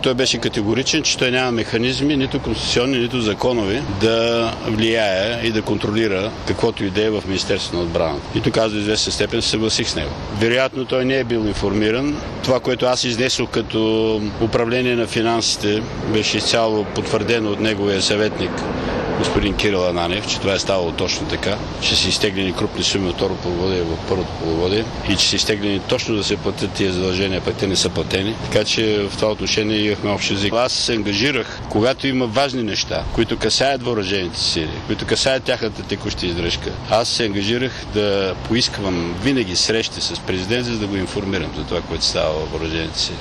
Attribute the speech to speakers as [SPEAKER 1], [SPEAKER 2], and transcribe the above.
[SPEAKER 1] той беше категоричен, че той няма механизми, нито конституционни, нито законови, да влияе и да контролира каквото и да е в Министерството на отбраната. И тук аз до известна степен се съгласих с него. Вероятно той не е бил информиран. Това, което аз изнесох като управление на финансите, беше изцяло потвърдено от неговия съветник господин Кирил Ананиев, че това е ставало точно така, че са изтеглени крупни суми от второ полугодие в първото полугодие и че са изтеглени точно да се платят тия задължения, пък те не са платени. Така че в това отношение имахме общ език. Аз се ангажирах, когато има важни неща, които касаят въоръжените сили, които касаят тяхната текуща издръжка. Аз се ангажирах да поисквам винаги срещи с президент, за да го информирам за това, което става във въоръжените сили.